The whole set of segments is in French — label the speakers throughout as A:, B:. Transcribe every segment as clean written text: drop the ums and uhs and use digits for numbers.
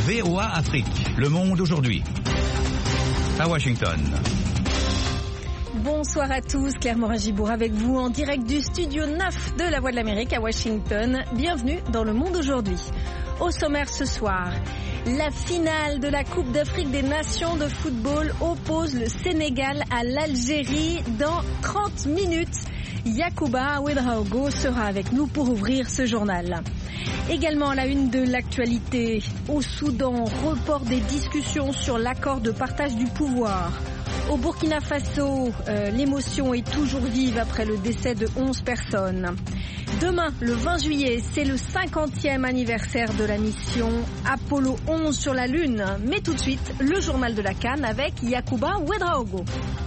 A: VOA Afrique, le monde aujourd'hui. À Washington.
B: Bonsoir à tous, Claire Morin-Gibourg avec vous en direct du studio 9 de la Voix de l'Amérique à Washington. Bienvenue dans Le Monde aujourd'hui. Au sommaire ce soir, la finale de la Coupe d'Afrique des Nations de football oppose le Sénégal à l'Algérie dans 30 minutes. Yacouba Ouedraogo sera avec nous pour ouvrir ce journal. Également à la une de l'actualité, au Soudan, report des discussions sur l'accord de partage du pouvoir. Au Burkina Faso, l'émotion est toujours vive après le décès de 11 personnes. Demain, le 20 juillet, c'est le 50e anniversaire de la mission Apollo 11 sur la Lune. Mais tout de suite, le journal de la CAN avec Yacouba Ouedraogo.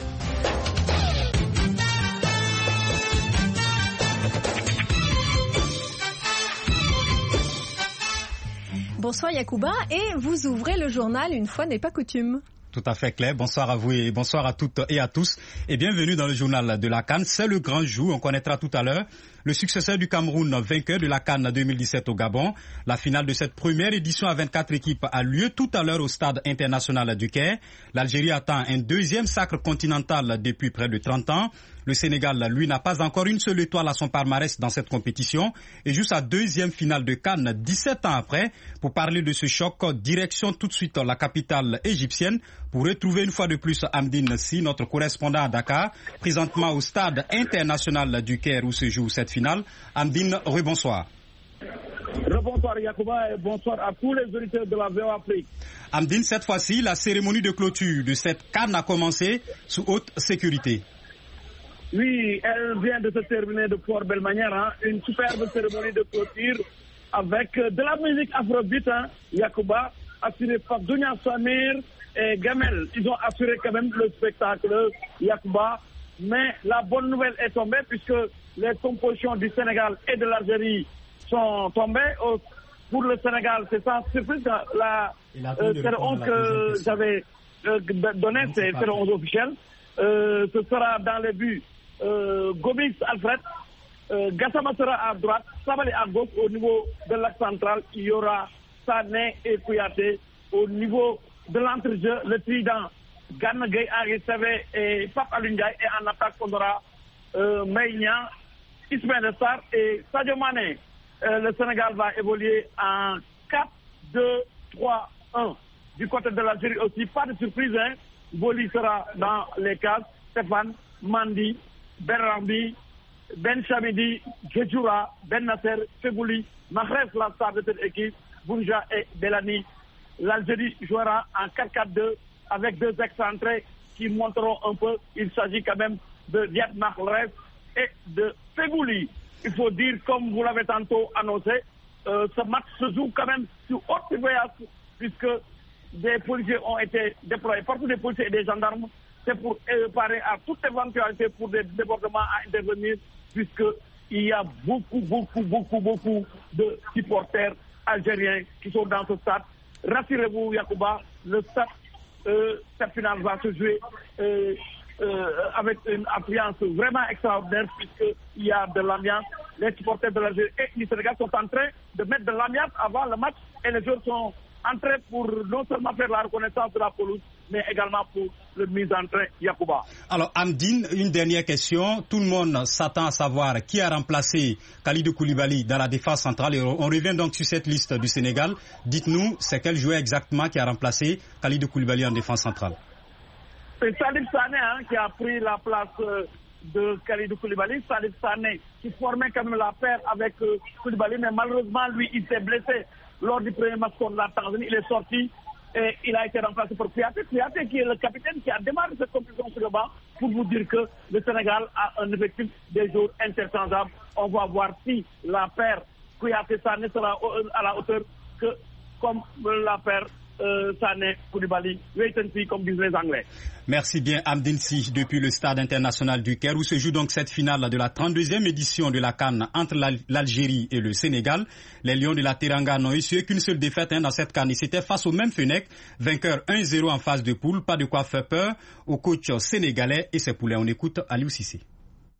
B: Bonsoir Yacouba, et vous ouvrez le journal une fois n'est pas coutume.
C: Tout à fait Claire, bonsoir à vous et bonsoir à toutes et à tous et bienvenue dans le journal de la CAN. C'est le grand jour, on connaîtra tout à l'heure le successeur du Cameroun, vainqueur de la CAN 2017 au Gabon. La finale de cette première édition à 24 équipes a lieu tout à l'heure au stade international du Caire. L'Algérie attend un deuxième sacre continental depuis près de 30 ans. Le Sénégal, lui, n'a pas encore une seule étoile à son palmarès dans cette compétition et joue sa deuxième finale de CAN 17 ans après. Pour parler de ce choc, direction tout de suite la capitale égyptienne pour retrouver une fois de plus Amdine Si, notre correspondant à Dakar, présentement au stade international du Caire où se joue cette finale. Amdine, rebonsoir.
D: Rebonsoir Yacouba et bonsoir à tous les auditeurs de la VOA Afrique.
C: Amdine, cette fois-ci, la cérémonie de clôture de cette CAN a commencé sous haute sécurité.
D: Oui, elle vient de se terminer de fort belle manière, hein. Une superbe cérémonie de clôture avec de la musique afrobeat, hein, Yacouba, assurée par Dunia Samir et Gamel. Ils ont assuré quand même le spectacle, Yacouba. Mais la bonne nouvelle est tombée puisque les compositions du Sénégal et de l'Algérie sont tombées. Pour le Sénégal, c'est sans surprise. C'est le 11 que j'avais donné, c'est le 11 officiel. Ce sera dans les buts Gomis Alfred, Gassama sera à droite, Sabali à gauche. Au niveau de l'axe central, il y aura Sané et Kouyaté. Au niveau de l'entrejeu, le trident Gana Gueye, Henri Saivet et Pape Alioune Ndiaye. Et en attaque, on aura Maïnia, Ismaël Sarr et Sadio Mané. Le Sénégal va évoluer en 4-2-3-1. Du côté de l'Algérie aussi, pas de surprise, hein. Boli sera dans les cases, Stéphane, Mandi, Ben Rambi, Ben Chamidi, Djedjoura, Ben Nasser, Fegouli, Mahrez, la star de cette équipe, Bounja et Belani. L'Algérie jouera en 4-4-2 avec deux excentrés qui montreront un peu. Il s'agit quand même de Diat Mahrez et de Fegouli. Il faut dire, comme vous l'avez tantôt annoncé, ce match se joue quand même sur haute surveillance puisque des policiers ont été déployés, partout des policiers et des gendarmes. C'est pour parer à toute éventualité pour des débordements à intervenir, puisqu'il y a beaucoup de supporters algériens qui sont dans ce stade. Rassurez-vous, Yacouba, le stade, cette finale va se jouer avec une affluence vraiment extraordinaire, puisqu'il y a de l'ambiance. Les supporters de l'Algérie et du Sénégal sont en train de mettre de l'ambiance avant le match et les joueurs sont entrés pour non seulement faire la reconnaissance de la pelouse, mais également pour le mise en train, Yacouba.
C: Alors, Amdine, une dernière question. Tout le monde s'attend à savoir qui a remplacé Kalidou Koulibaly dans la défense centrale. Et on revient donc sur cette liste du Sénégal. Dites-nous, c'est quel joueur exactement qui a remplacé Kalidou Koulibaly en défense centrale?
D: C'est Salif Sané qui a pris la place de Kalidou Koulibaly. Salif Sané qui formait quand même la paire avec Koulibaly, mais malheureusement, lui, il s'est blessé lors du premier match contre la Tanzanie. Il est sorti et il a été remplacé par Kouyaté. Kouyaté qui est le capitaine qui a démarré cette compétition sur le banc pour vous dire que le Sénégal a un effectif des joueurs interchangeables. On va voir si la paire Kouyaté-Sané sera à la hauteur que comme la paire Sané Koulibaly, wait and see, comme disent les Anglais.
C: Merci bien Amdine Si depuis le stade international du Caire où se joue donc cette finale de la 32e édition de la CAN entre l'Algérie et le Sénégal. Les Lions de la Teranga n'ont eu qu'une seule défaite dans cette CAN et c'était face au même Fenech, vainqueur 1-0 en phase de poule. Pas de quoi faire peur au coach sénégalais et ses poulets. On écoute Aliou Cissé.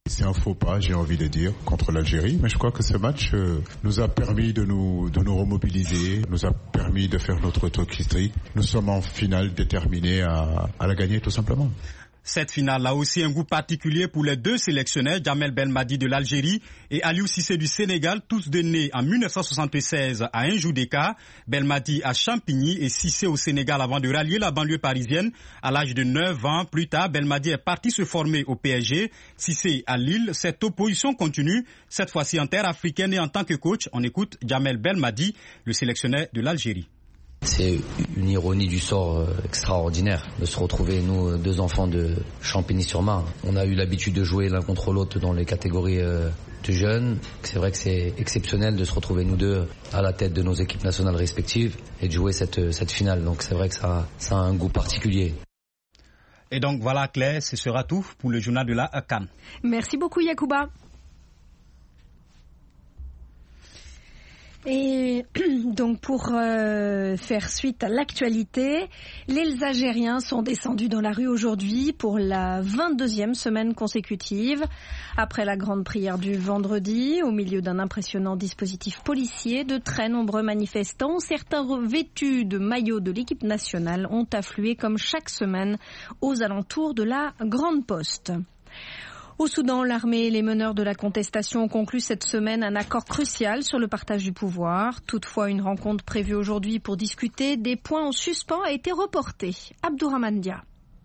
E: C'est un faux pas, j'ai envie de dire, contre l'Algérie. Mais je crois que ce match nous a permis de nous remobiliser, nous a permis de faire notre autocritique. Nous sommes en finale déterminés à la gagner tout simplement.
C: Cette finale a aussi un goût particulier pour les deux sélectionneurs, Djamel Belmadi de l'Algérie et Aliou Cissé du Sénégal, tous deux nés en 1976 à un jour d'écart. Belmadi à Champigny et Cissé au Sénégal avant de rallier la banlieue parisienne. À l'âge de 9 ans plus tard, Belmadi est parti se former au PSG, Cissé à Lille. Cette opposition continue, cette fois-ci en terre africaine et en tant que coach. On écoute Djamel Belmadi, le sélectionneur de l'Algérie.
F: C'est une ironie du sort extraordinaire de se retrouver, nous, deux enfants de Champigny-sur-Marne. On a eu l'habitude de jouer l'un contre l'autre dans les catégories de jeunes. C'est vrai que c'est exceptionnel de se retrouver nous deux à la tête de nos équipes nationales respectives et de jouer cette finale. Donc c'est vrai que ça a un goût particulier.
C: Et donc voilà Claire, ce sera tout pour le journal de la CAN.
B: Merci beaucoup Yacouba. Et donc pour faire suite à l'actualité, les Algériens sont descendus dans la rue aujourd'hui pour la 22e semaine consécutive. Après la grande prière du vendredi, au milieu d'un impressionnant dispositif policier, de très nombreux manifestants, certains vêtus de maillots de l'équipe nationale, ont afflué comme chaque semaine aux alentours de la Grande Poste. Au Soudan, l'armée et les meneurs de la contestation ont conclu cette semaine un accord crucial sur le partage du pouvoir. Toutefois, une rencontre prévue aujourd'hui pour discuter des points en suspens a été reportée. Abdourahmane Dia.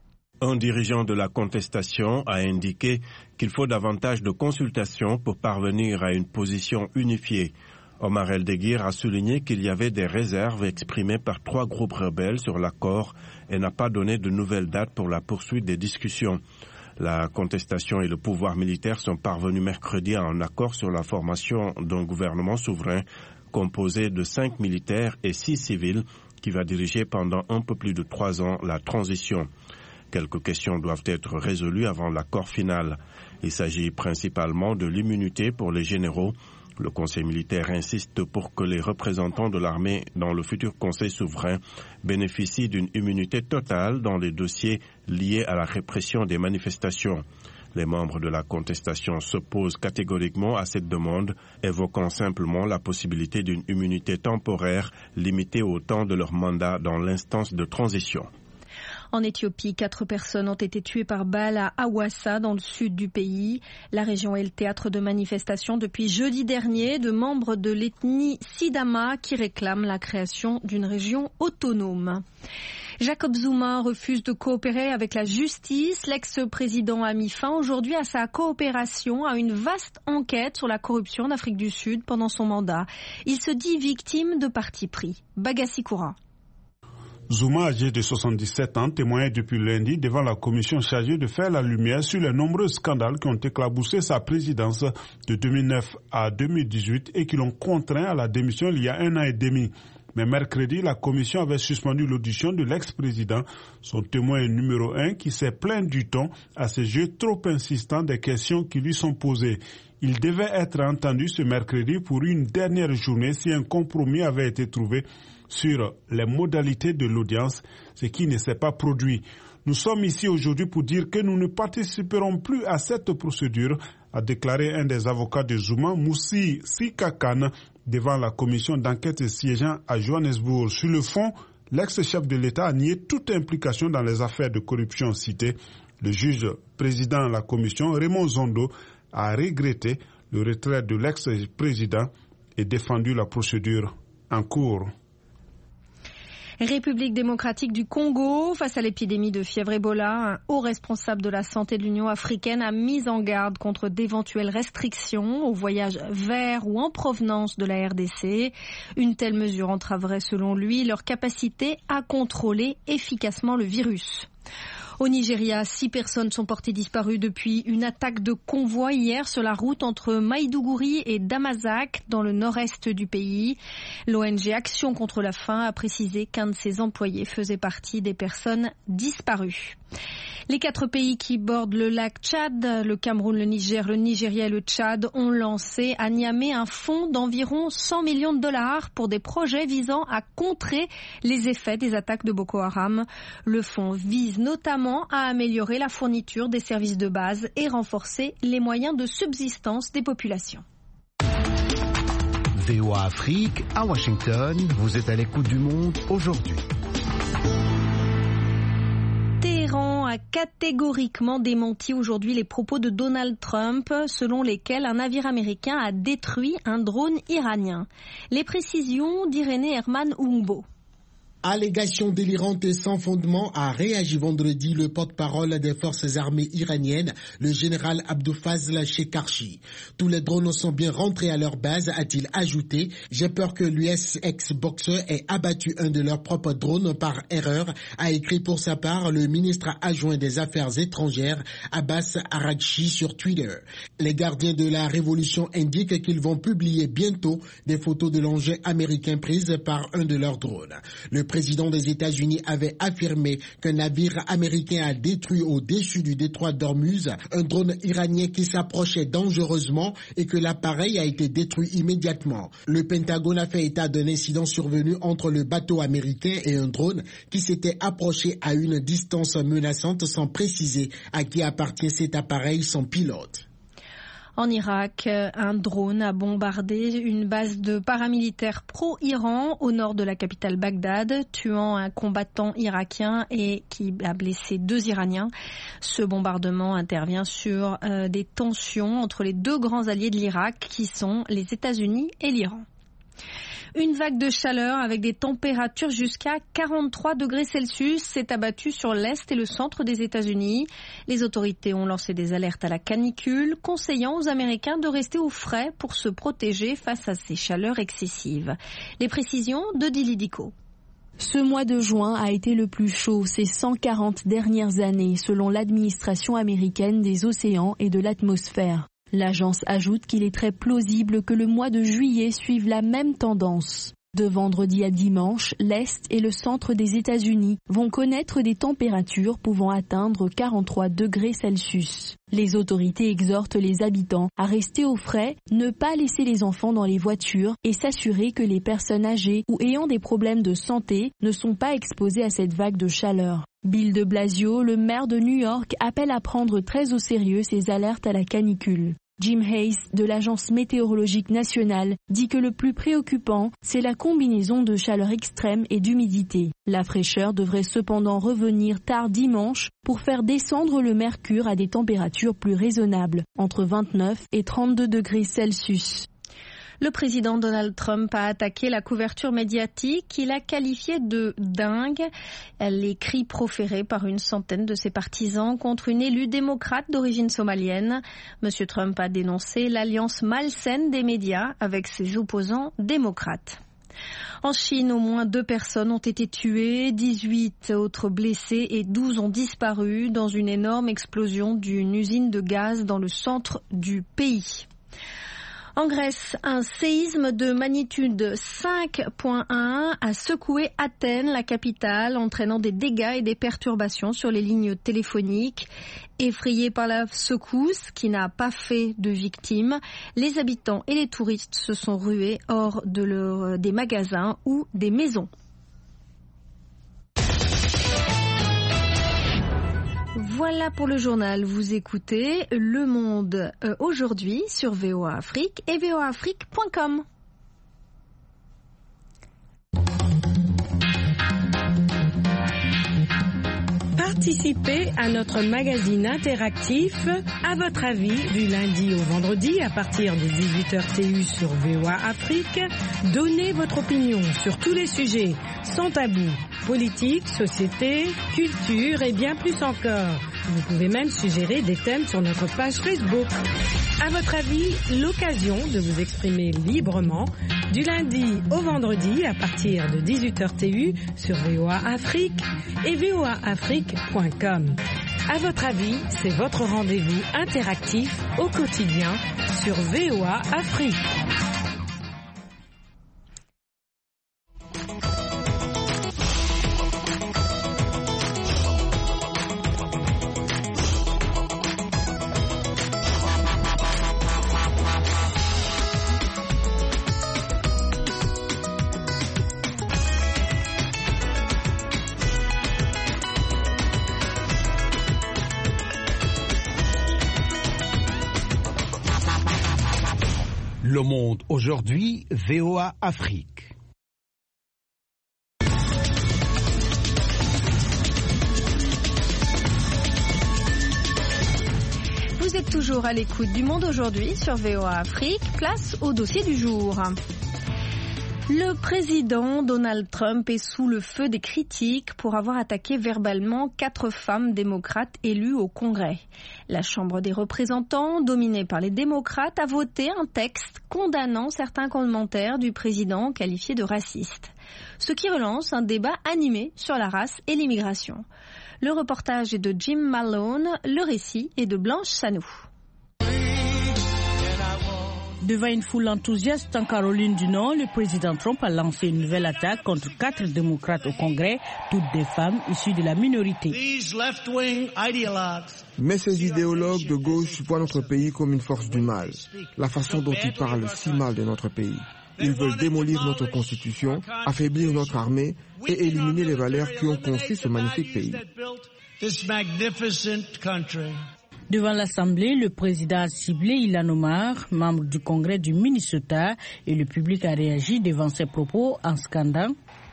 G: Un dirigeant de la contestation a indiqué qu'il faut davantage de consultations pour parvenir à une position unifiée. Omar El-Deguir a souligné qu'il y avait des réserves exprimées par 3 groupes rebelles sur l'accord et n'a pas donné de nouvelles dates pour la poursuite des discussions. La contestation et le pouvoir militaire sont parvenus mercredi à un accord sur la formation d'un gouvernement souverain composé de 5 militaires et 6 civils qui va diriger pendant un peu plus de 3 ans la transition. Quelques questions doivent être résolues avant l'accord final. Il s'agit principalement de l'immunité pour les généraux. Le Conseil militaire insiste pour que les représentants de l'armée dans le futur Conseil souverain bénéficient d'une immunité totale dans les dossiers liés à la répression des manifestations. Les membres de la contestation s'opposent catégoriquement à cette demande, évoquant simplement la possibilité d'une immunité temporaire limitée au temps de leur mandat dans l'instance de transition.
B: En Éthiopie, 4 personnes ont été tuées par balle à Hawassa, dans le sud du pays. La région est le théâtre de manifestations depuis jeudi dernier de membres de l'ethnie Sidama qui réclament la création d'une région autonome. Jacob Zuma refuse de coopérer avec la justice. L'ex-président a mis fin aujourd'hui à sa coopération à une vaste enquête sur la corruption en Afrique du Sud pendant son mandat. Il se dit victime de parti pris. Bagassi Koura.
H: Zuma, âgé de 77 ans, témoignait depuis lundi devant la commission chargée de faire la lumière sur les nombreux scandales qui ont éclaboussé sa présidence de 2009 à 2018 et qui l'ont contraint à la démission il y a 1 an et demi. Mais mercredi, la commission avait suspendu l'audition de l'ex-président, son témoin numéro 1, qui s'est plaint du ton à ces jeux trop insistants des questions qui lui sont posées. Il devait être entendu ce mercredi pour une dernière journée si un compromis avait été trouvé sur les modalités de l'audience, ce qui ne s'est pas produit. Nous sommes ici aujourd'hui pour dire que nous ne participerons plus à cette procédure, a déclaré un des avocats de Zuma, Moussi Sikakan, devant la commission d'enquête siégeant à Johannesburg. Sur le fond, l'ex-chef de l'État a nié toute implication dans les affaires de corruption citées. Le juge président de la commission, Raymond Zondo, a regretté le retrait de l'ex-président et défendu la procédure en cours.
B: République démocratique du Congo, face à l'épidémie de fièvre Ebola, un haut responsable de la santé de l'Union africaine a mis en garde contre d'éventuelles restrictions aux voyages vers ou en provenance de la RDC. Une telle mesure entraverait selon lui leur capacité à contrôler efficacement le virus. Au Nigeria, 6 personnes sont portées disparues depuis une attaque de convoi hier sur la route entre Maïdougouri et Damasak, dans le nord-est du pays. L'ONG Action contre la faim a précisé qu'un de ses employés faisait partie des personnes disparues. Les 4 pays qui bordent le lac Tchad, le Cameroun, le Niger, le Nigeria et le Tchad, ont lancé à Niamey un fonds d'environ 100 millions de dollars pour des projets visant à contrer les effets des attaques de Boko Haram. Le fonds vise notamment à améliorer la fourniture des services de base et renforcer les moyens de subsistance des populations.
I: VOA Afrique, à Washington, vous êtes à l'écoute du monde aujourd'hui.
B: Téhéran a catégoriquement démenti aujourd'hui les propos de Donald Trump selon lesquels un navire américain a détruit un drone iranien. Les précisions d'Irénée Herman Oumbo.
J: Allégation délirante et sans fondement, a réagi vendredi le porte-parole des forces armées iraniennes, le général Abdulfazl Shekarchi. Tous les drones sont bien rentrés à leur base, a-t-il ajouté. J'ai peur que l'US ex-Boxer ait abattu un de leurs propres drones par erreur, a écrit pour sa part le ministre adjoint des Affaires étrangères, Abbas Araghchi, sur Twitter. Les gardiens de la révolution indiquent qu'ils vont publier bientôt des photos de l'engin américain prises par un de leurs drones. Le président des États-Unis avait affirmé qu'un navire américain a détruit au-dessus du détroit d'Ormuz un drone iranien qui s'approchait dangereusement et que l'appareil a été détruit immédiatement. Le Pentagone a fait état d'un incident survenu entre le bateau américain et un drone qui s'était approché à une distance menaçante sans préciser à qui appartient cet appareil sans pilote.
B: En Irak, un drone a bombardé une base de paramilitaires pro-Iran au nord de la capitale Bagdad, tuant un combattant irakien et qui a blessé 2 Iraniens. Ce bombardement intervient sur des tensions entre les 2 grands alliés de l'Irak qui sont les États-Unis et l'Iran. Une vague de chaleur avec des températures jusqu'à 43 degrés Celsius s'est abattue sur l'est et le centre des États-Unis. Les autorités ont lancé des alertes à la canicule, conseillant aux Américains de rester au frais pour se protéger face à ces chaleurs excessives. Les précisions de Dili Diko.
K: Ce mois de juin a été le plus chaud ces 140 dernières années, selon l'administration américaine des océans et de l'atmosphère. L'agence ajoute qu'il est très plausible que le mois de juillet suive la même tendance. De vendredi à dimanche, l'Est et le centre des États-Unis vont connaître des températures pouvant atteindre 43 degrés Celsius. Les autorités exhortent les habitants à rester au frais, ne pas laisser les enfants dans les voitures et s'assurer que les personnes âgées ou ayant des problèmes de santé ne sont pas exposées à cette vague de chaleur. Bill de Blasio, le maire de New York, appelle à prendre très au sérieux ces alertes à la canicule. Jim Hayes, de l'Agence météorologique nationale, dit que le plus préoccupant, c'est la combinaison de chaleur extrême et d'humidité. La fraîcheur devrait cependant revenir tard dimanche pour faire descendre le mercure à des températures plus raisonnables, entre 29 et 32 degrés Celsius.
B: Le président Donald Trump a attaqué la couverture médiatique qu'il a qualifiée de dingue. Les cris proférés par une centaine de ses partisans contre une élue démocrate d'origine somalienne. Monsieur Trump a dénoncé l'alliance malsaine des médias avec ses opposants démocrates. En Chine, au moins 2 personnes ont été tuées, 18 autres blessées et 12 ont disparu dans une énorme explosion d'une usine de gaz dans le centre du pays. En Grèce, un séisme de magnitude 5.1 a secoué Athènes, la capitale, entraînant des dégâts et des perturbations sur les lignes téléphoniques. Effrayés par la secousse, qui n'a pas fait de victimes, les habitants et les touristes se sont rués hors des magasins ou des maisons. Voilà pour le journal. Vous écoutez Le Monde aujourd'hui sur VOA Afrique et voaafrique.com.
L: Participez à notre magazine interactif À votre avis du lundi au vendredi à partir de 18h TU sur VOA Afrique. Donnez votre opinion sur tous les sujets sans tabou, politique, société, culture et bien plus encore. Vous pouvez même suggérer des thèmes sur notre page Facebook. À votre avis, l'occasion de vous exprimer librement du lundi au vendredi à partir de 18h TU sur VOA Afrique et voaafrique.com. À votre avis, c'est votre rendez-vous interactif au quotidien sur VOA Afrique.
I: Le Monde aujourd'hui, VOA Afrique.
B: Vous êtes toujours à l'écoute du Monde aujourd'hui sur VOA Afrique. Place au dossier du jour. Le président Donald Trump est sous le feu des critiques pour avoir attaqué verbalement 4 femmes démocrates élues au Congrès. La Chambre des représentants, dominée par les démocrates, a voté un texte condamnant certains commentaires du président qualifiés de racistes. Ce qui relance un débat animé sur la race et l'immigration. Le reportage est de Jim Malone, le récit est de Blanche Sanou.
M: Devant une foule enthousiaste en Caroline du Nord, le président Trump a lancé une nouvelle attaque contre 4 démocrates au Congrès, toutes des femmes issues de la minorité.
N: Mais ces idéologues de gauche voient notre pays comme une force du mal. La façon dont ils parlent si mal de notre pays. Ils veulent démolir notre constitution, affaiblir notre armée et éliminer les valeurs qui ont construit ce magnifique pays.
M: Devant l'Assemblée, le président a ciblé Ilhan Omar, membre du Congrès du Minnesota, et le public a réagi devant ses propos en scandant.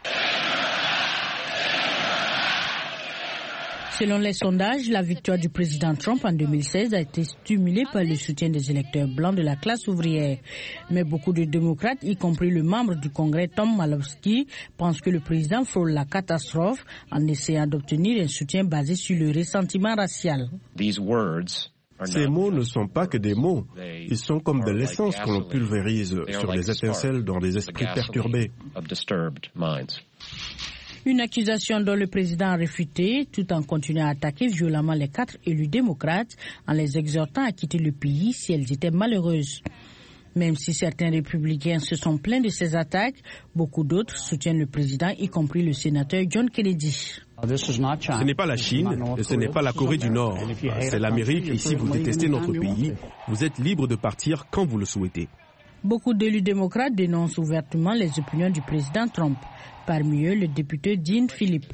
M: Selon les sondages, la victoire du président Trump en 2016 a été stimulée par le soutien des électeurs blancs de la classe ouvrière. Mais beaucoup de démocrates, y compris le membre du Congrès Tom Malowski, pensent que le président frôle la catastrophe en essayant d'obtenir un soutien basé sur le ressentiment racial.
G: Ces mots ne sont pas que des mots. Ils sont comme de l'essence que l'on pulvérise sur des étincelles dans des esprits perturbés.
M: Une accusation dont le président a réfuté, tout en continuant à attaquer violemment les 4 élus démocrates, en les exhortant à quitter le pays si elles étaient malheureuses. Même si certains républicains se sont plaints de ces attaques, beaucoup d'autres soutiennent le président, y compris le sénateur John Kennedy.
O: Ce n'est pas la Chine et ce n'est pas la Corée du Nord. C'est l'Amérique. Ici, vous détestez notre pays. Vous êtes libre de partir quand vous le souhaitez.
M: Beaucoup d'élus démocrates dénoncent ouvertement les opinions du président Trump. Parmi eux, le député Dean Phillips.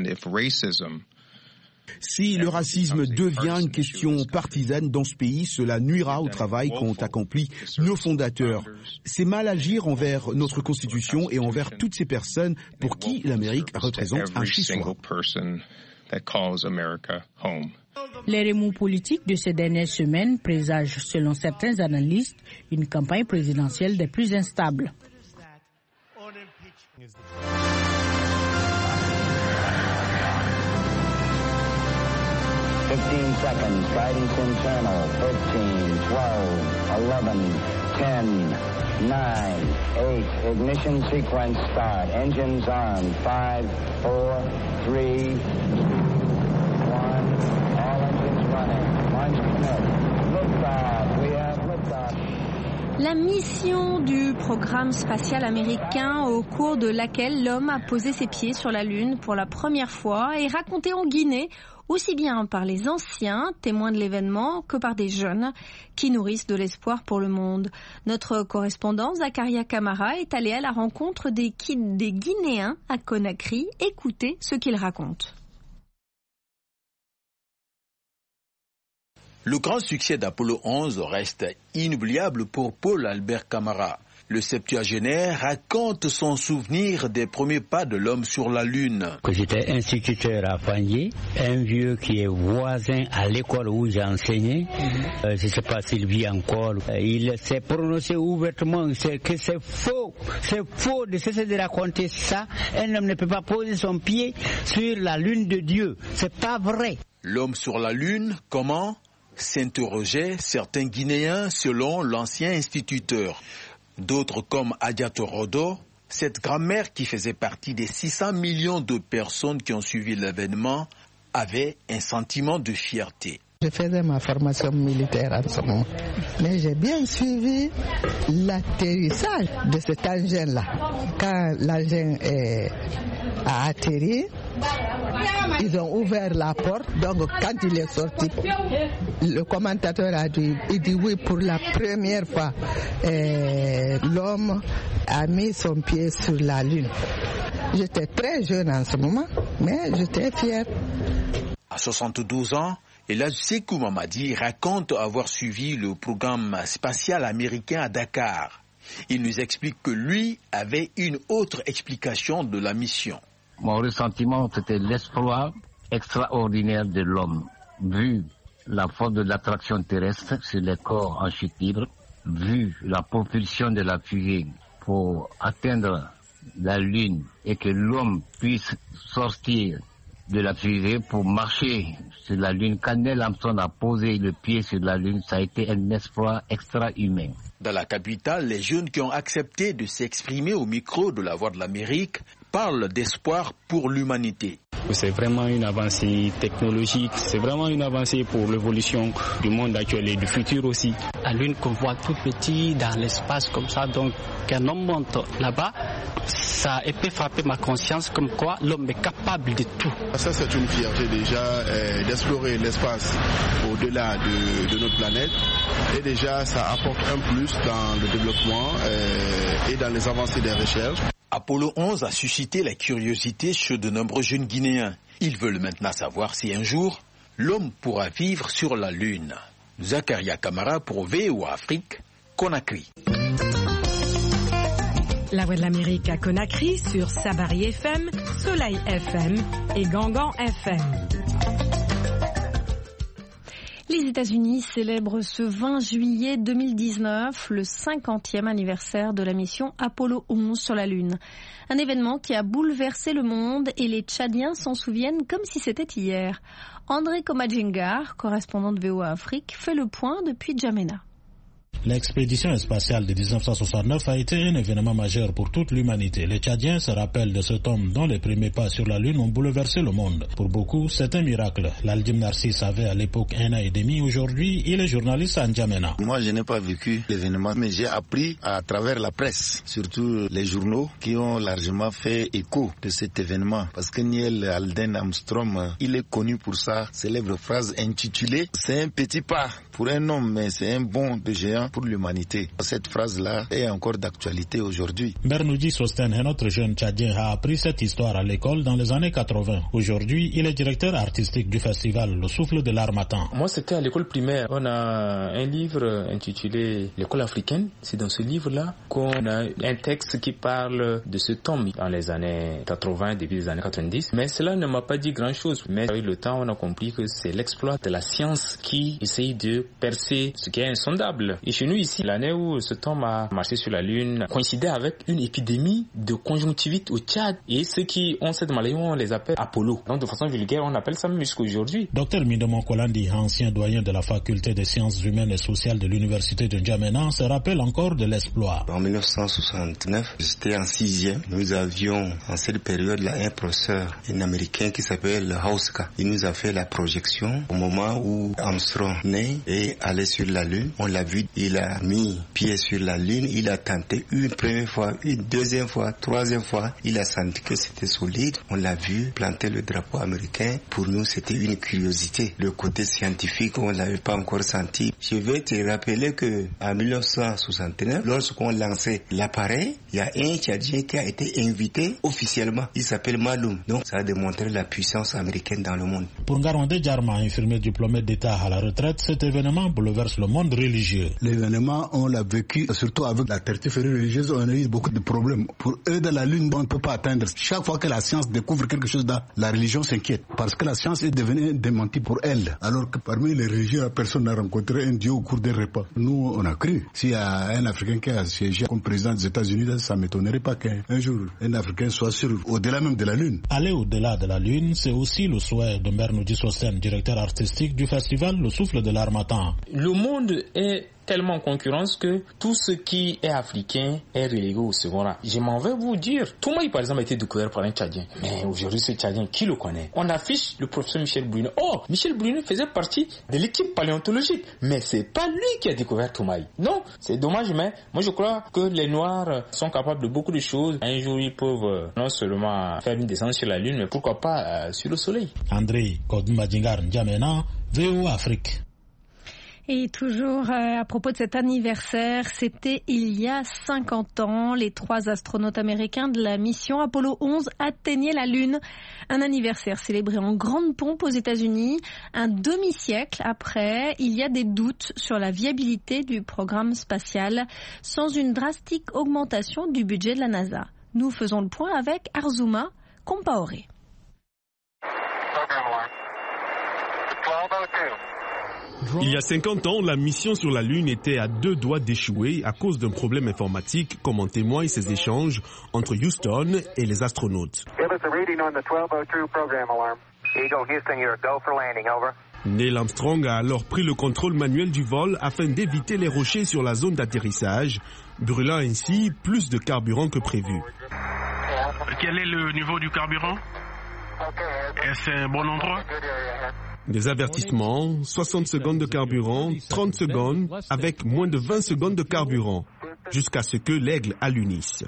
P: Si le racisme devient une question partisane dans ce pays, cela nuira au travail qu'ont accompli nos fondateurs. C'est mal agir envers notre Constitution et envers toutes ces personnes pour qui l'Amérique représente un chez-soi.
M: Les remous politiques de ces dernières semaines présagent, selon certains analystes, une campagne présidentielle des plus instables.
Q: 15 seconds, guidance internal, 13, 12, 11, 10, 9, 8, ignition sequence start, engines on, 5, 4, 3, 2, 1, all engines running, launch commit, liftoff, we have liftoff.
B: La mission du programme spatial américain au cours de laquelle l'homme a posé ses pieds sur la Lune pour la première fois est racontée en Guinée, aussi bien par les anciens, témoins de l'événement, que par des jeunes qui nourrissent de l'espoir pour le monde. Notre correspondant Zakaria Kamara est allé à la rencontre des Guinéens à Conakry. Écoutez ce qu'ils racontent.
R: Le grand succès d'Apollo 11 reste inoubliable pour Paul Albert Camara. Le septuagénaire raconte son souvenir des premiers pas de l'homme sur la Lune.
S: J'étais instituteur à Fagné, un vieux qui est voisin à l'école où j'ai enseigné. Je ne sais pas s'il vit encore. Il s'est prononcé ouvertement que c'est faux de cesser de raconter ça. Un homme ne peut pas poser son pied sur la Lune de Dieu. C'est pas vrai.
R: L'homme sur la Lune, comment? S'interrogeaient certains Guinéens selon l'ancien instituteur. D'autres comme Adiato Rodo, cette grand-mère qui faisait partie des 600 millions de personnes qui ont suivi l'événement, avait un sentiment de fierté.
T: Je faisais ma formation militaire en ce moment, mais j'ai bien suivi l'atterrissage de cet engin-là. Quand l'engin a atterri, ils ont ouvert la porte, donc quand il est sorti, le commentateur a dit oui, pour la première fois, l'homme a mis son pied sur la Lune. J'étais très jeune en ce moment, mais j'étais fier.
R: À 72 ans, Et là, Sékou Mamadi raconte avoir suivi le programme spatial américain à Dakar. Il nous explique que lui avait une autre explication de la mission.
S: Mon ressentiment, c'était l'exploit extraordinaire de l'homme, vu la force de l'attraction terrestre sur les corps en chute libre, vu la propulsion de la fusée pour atteindre la Lune et que l'homme puisse sortir de la fusée pour marcher sur la Lune. Quand Neil Armstrong a posé le pied sur la Lune, ça a été un exploit extra-humain.
R: Dans la capitale, les jeunes qui ont accepté de s'exprimer au micro de la Voix de l'Amérique parlent d'espoir pour l'humanité.
U: C'est vraiment une avancée technologique, c'est vraiment une avancée pour l'évolution du monde actuel et du futur aussi. La Lune qu'on voit tout petit dans l'espace comme ça, donc qu'un homme monte là-bas, ça a fait frapper ma conscience comme quoi l'homme est capable de tout.
V: Ça c'est une fierté déjà d'explorer l'espace au-delà de notre planète et déjà ça apporte un plus dans le développement et dans les avancées des recherches.
R: Apollo 11 a suscité la curiosité chez de nombreux jeunes Guinéens. Ils veulent maintenant savoir si un jour, l'homme pourra vivre sur la Lune. Zakaria Kamara pour VOA Afrique, Conakry.
L: La Voix de l'Amérique à Conakry sur Sabari FM, Soleil FM et Gangan FM.
B: Les États-Unis célèbrent ce 20 juillet 2019 le 50e anniversaire de la mission Apollo 11 sur la Lune. Un événement qui a bouleversé le monde et les Tchadiens s'en souviennent comme si c'était hier. André Komadjingar, correspondant de VOA Afrique, fait le point depuis N'Djamena.
W: L'expédition spatiale de 1969 a été un événement majeur pour toute l'humanité. Les Tchadiens se rappellent de cet homme dont les premiers pas sur la Lune ont bouleversé le monde. Pour beaucoup, c'est un miracle. L'Aldim Narcisse avait à l'époque 1 an et demi. Aujourd'hui, il est journaliste à N'Djamena.
X: Moi, je n'ai pas vécu l'événement, mais j'ai appris à travers la presse, surtout les journaux qui ont largement fait écho de cet événement. Parce que Neil Alden Armstrong, il est connu pour sa célèbre phrase intitulée « C'est un petit pas pour un homme, mais c'est un bond de géant pour l'humanité ». Cette phrase-là est encore d'actualité aujourd'hui.
W: Bernoudji Sosten, un autre jeune Tchadien, a appris cette histoire à l'école dans les années 80. Aujourd'hui, il est directeur artistique du festival Le Souffle de l'Harmattan.
Y: Moi, c'était à l'école primaire. On a un livre intitulé L'école africaine. C'est dans ce livre-là qu'on a un texte qui parle de ce tome dans les années 80, début des années 90. Mais cela ne m'a pas dit grand-chose. Mais avec le temps, on a compris que c'est l'exploit de la science qui essaye de percer ce qui est insondable. Et chez nous ici, l'année où ce tome a marché sur la Lune coïncidait avec une épidémie de conjonctivite au Tchad. Et ceux qui ont cette maladie, on les appelle Apollo. Donc de façon vulgaire, on appelle ça même jusqu'aujourd'hui.
W: Dr Mindemon Kolandi, ancien doyen de la faculté des sciences humaines et sociales de l'université de N'Djamena, se rappelle encore de l'exploit.
X: En 1969, j'étais en 6e. Nous avions en cette période là un professeur, un américain qui s'appelle Hauska. Il nous a fait la projection au moment où Armstrong naît et allait sur la Lune. On l'a vu, il a mis pied sur la Lune, il a tenté une première fois, une deuxième fois, troisième fois. Il a senti que c'était solide. On l'a vu planter le drapeau américain. Pour nous, c'était une curiosité. Le côté scientifique, on ne l'avait pas encore senti. Je vais te rappeler que en 1969, lorsqu'on lançait l'appareil, il y a un Tchadien qui a été invité officiellement. Il s'appelle Maloum. Donc, ça a démontré la puissance américaine dans le monde.
W: Pour Ngaronde Djarma, infirmier diplômé d'État à la retraite, cet événement bouleverse le monde religieux.
Z: L'événement, on l'a vécu, surtout avec la territoire religieuse, on a eu beaucoup de problèmes. Pour eux, dans la Lune, on ne peut pas atteindre. Chaque fois que la science découvre quelque chose, la religion s'inquiète. Parce que la science est devenue démentie pour elle. Alors que parmi les religieux, personne n'a rencontré un Dieu au cours des repas. Nous, on a cru. S'il y a un Africain qui a siégé comme président des États-Unis, ça ne m'étonnerait pas qu'un jour, un Africain soit sur au-delà même de la Lune.
W: Aller au-delà de la Lune, c'est aussi le souhait de Bernoudji Sosten, directeur artistique du festival Le Souffle de l'Harmattan.
Y: Le monde est tellement en concurrence que tout ce qui est africain est relégué au second rang. Je m'en vais vous dire, Toumaï par exemple a été découvert par un Tchadien. Mais aujourd'hui ce Tchadien, qui le connaît? On affiche le professeur Michel Brunet. Oh, Michel Brunet faisait partie de l'équipe paléontologique. Mais c'est pas lui qui a découvert Toumaï. Non, c'est dommage, mais moi je crois que les Noirs sont capables de beaucoup de choses. Un jour ils peuvent non seulement faire une descente sur la Lune, mais pourquoi pas sur le Soleil.
W: André Kodumadjingar N'Djamena, VOA Afrique.
B: Et toujours à propos de cet anniversaire, c'était il y a 50 ans, les 3 astronautes américains de la mission Apollo 11 atteignaient la Lune. Un anniversaire célébré en grande pompe aux États-Unis. Un demi-siècle après, il y a des doutes sur la viabilité du programme spatial, sans une drastique augmentation du budget de la NASA. Nous faisons le point avec Arzuma Compaoré.
O: Il y a 50 ans, la mission sur la Lune était à 2 doigts d'échouer à cause d'un problème informatique, comme en témoignent ces échanges entre Houston et les astronautes. Neil Armstrong a alors pris le contrôle manuel du vol afin d'éviter les rochers sur la zone d'atterrissage, brûlant ainsi plus de carburant que prévu.
A: Quel est le niveau du carburant? Est-ce un bon endroit?
O: Des avertissements, 60 secondes de carburant, 30 secondes, avec moins de 20 secondes de carburant, jusqu'à ce que l'aigle allunisse.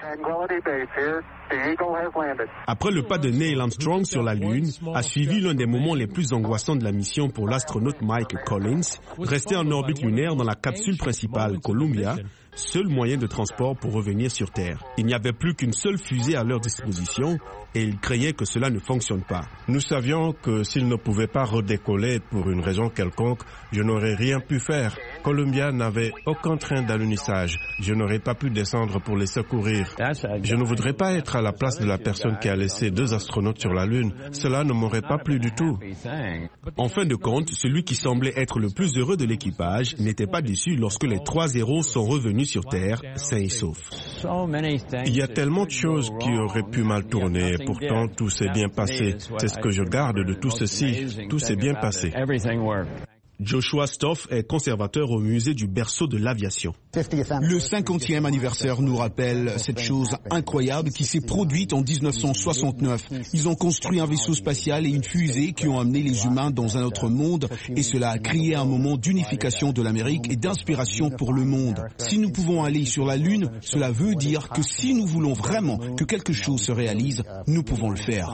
O: Après le pas de Neil Armstrong sur la Lune, a suivi l'un des moments les plus angoissants de la mission pour l'astronaute Mike Collins, resté en orbite lunaire dans la capsule principale Columbia, seul moyen de transport pour revenir sur Terre. Il n'y avait plus qu'une seule fusée à leur disposition et ils craignaient que cela ne fonctionne pas.
G: Nous savions que s'ils ne pouvaient pas redécoller pour une raison quelconque, je n'aurais rien pu faire. Columbia n'avait aucun train d'alunissage. Je n'aurais pas pu descendre pour les secourir. Je ne voudrais pas être à la place de la personne qui a laissé 2 astronautes sur la Lune. Cela ne m'aurait pas plu du tout.
O: En fin de compte, celui qui semblait être le plus heureux de l'équipage n'était pas déçu lorsque les 3 héros sont revenus sur Terre, sains et saufs.
G: Il y a tellement de choses qui auraient pu mal tourner, pourtant tout s'est bien passé. C'est ce que je garde de tout ceci. Tout s'est bien passé.
O: Joshua Stoff est conservateur au musée du berceau de l'aviation.
P: Le 50e anniversaire nous rappelle cette chose incroyable qui s'est produite en 1969. Ils ont construit un vaisseau spatial et une fusée qui ont amené les humains dans un autre monde et cela a créé un moment d'unification de l'Amérique et d'inspiration pour le monde. Si nous pouvons aller sur la Lune, cela veut dire que si nous voulons vraiment que quelque chose se réalise, nous pouvons le faire.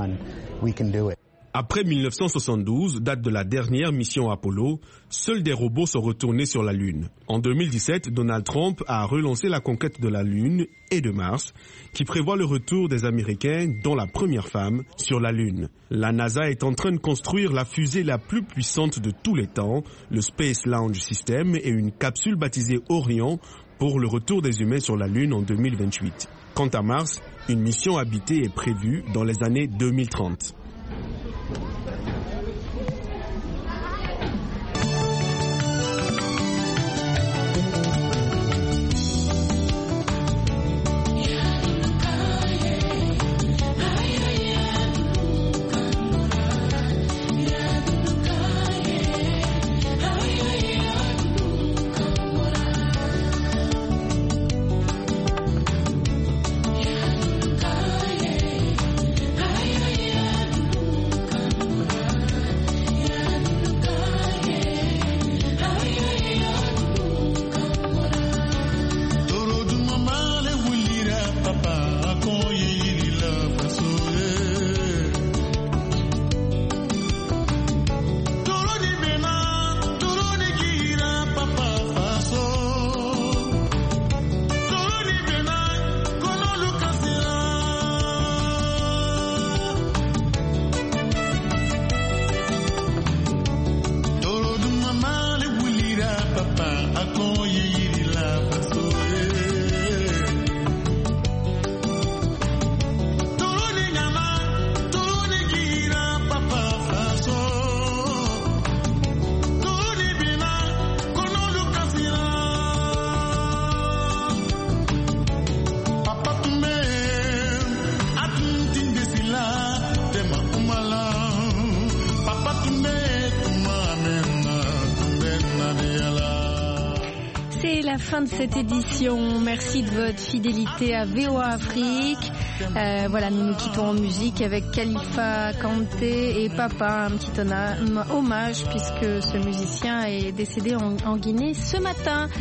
O: Après 1972, date de la dernière mission Apollo, seuls des robots sont retournés sur la Lune. En 2017, Donald Trump a relancé la conquête de la Lune et de Mars, qui prévoit le retour des Américains, dont la première femme, sur la Lune. La NASA est en train de construire la fusée la plus puissante de tous les temps, le Space Launch System, et une capsule baptisée Orion pour le retour des humains sur la Lune en 2028. Quant à Mars, une mission habitée est prévue dans les années 2030.
B: Fin de cette édition. Merci de votre fidélité à VOA Afrique. Voilà, nous nous quittons en musique avec Khalifa Kanté et Papa, un petit hommage puisque ce musicien est décédé en Guinée ce matin.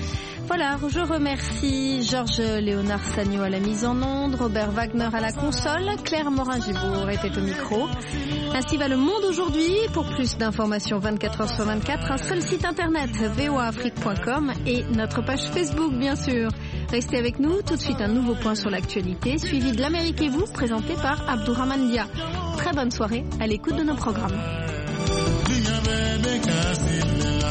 B: Voilà, je remercie Georges Léonard Sagno à la mise en onde, Robert Wagner à la console, Claire Morin-Gibour était au micro. Ainsi va le monde aujourd'hui. Pour plus d'informations 24h/24, un seul site internet, voaafrique.com et notre page Facebook, bien sûr. Restez avec nous, tout de suite un nouveau point sur l'actualité, suivi de l'Amérique et vous, présenté par Abdourahmane Dia. Très bonne soirée à l'écoute de nos programmes.